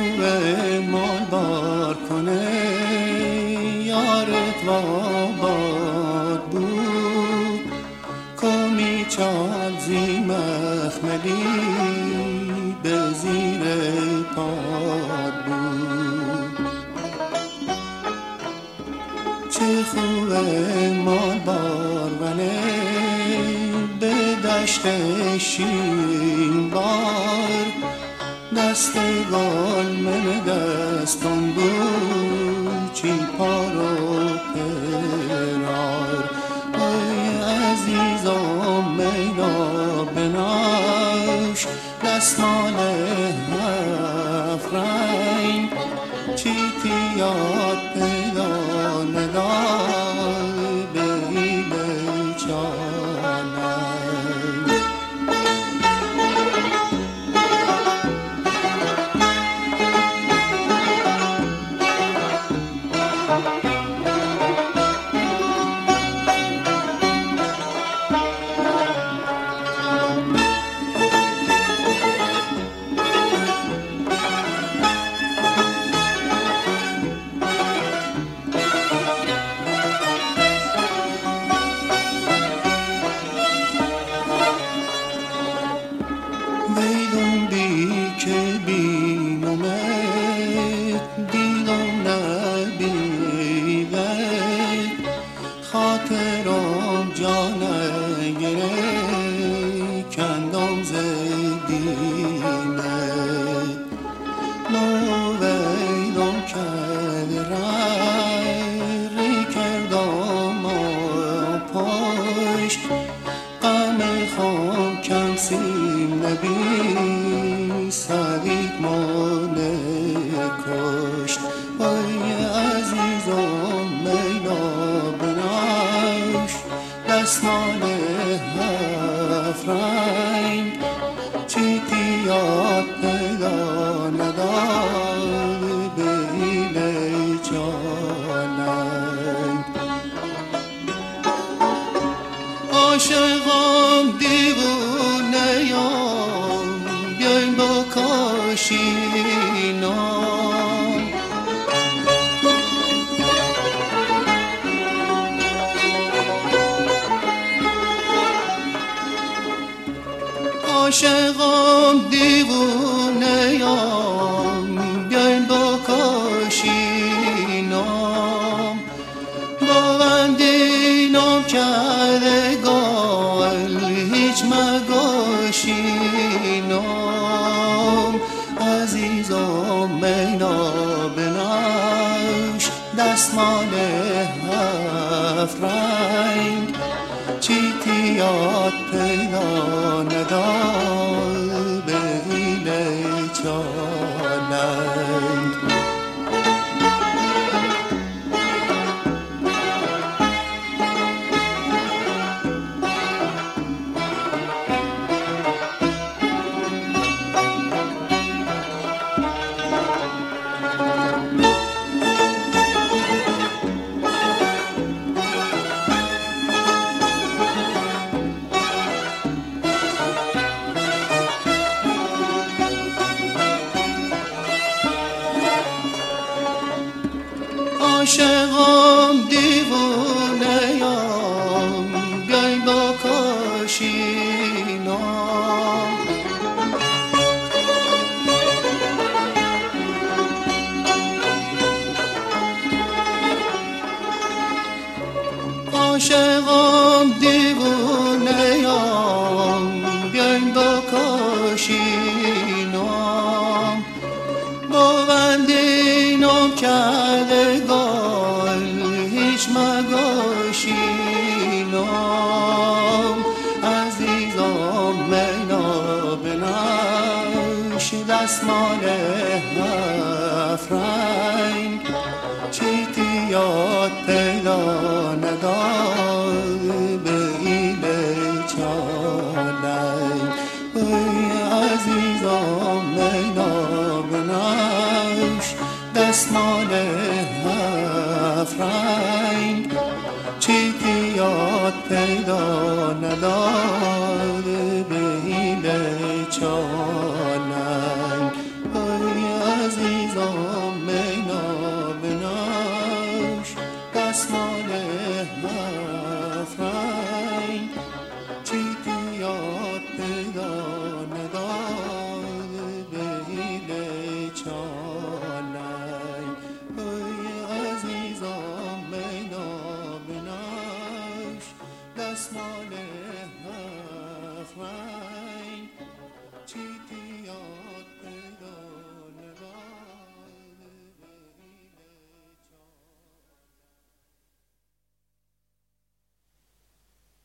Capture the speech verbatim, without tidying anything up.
خوبه مال بار کنه یارت و آباد بود کمی چال زی مخملی به زیر پاد بود. چه خوبه مال بار ونه به دشت شیرین بار دست گل من دستان بود چی پارو پرار. ای عزیزم مینا بناش دستمال هفت رنگ چی تیاد پیدا ندای به ایله چانه. ویدون بی که بینومت دیدم نبیوت خاطرم جانه گره کندم زدیمت نو ویدم کرد رای کردم پشت غم خام کم سیم نبی سعید مانه کشت. ای عزیزم مینا بناش دستمال هفت رنگ چی تیاد پیدا ندای به ایله جاننگ. عاشقم دیوونه یام بیاین با کاشینام عاشقم دیوونه یام بیاین با کاشینام با بندینام کرده گل هیچ مگاشینم. عزیزم مینا بناش دستمال هفت رنگ چی تیاد پیدا ندای به ایله چاننگ. عاشقم دیوونه یام بیاین با کاشینام عاشقم دیوونه یام بیاین با کاشینام با بندینم کرده گل هیچ مگاشینم. عزیزم مینا بناش دستمال هفت رنگ چی تیاد پیدا ندای به ایله چاننگ. ای عزیزم مینا بناش دستمال هفت رنگ چی تیاد پیدا ندای به ایله چاننگ. ای عزیزم دستمال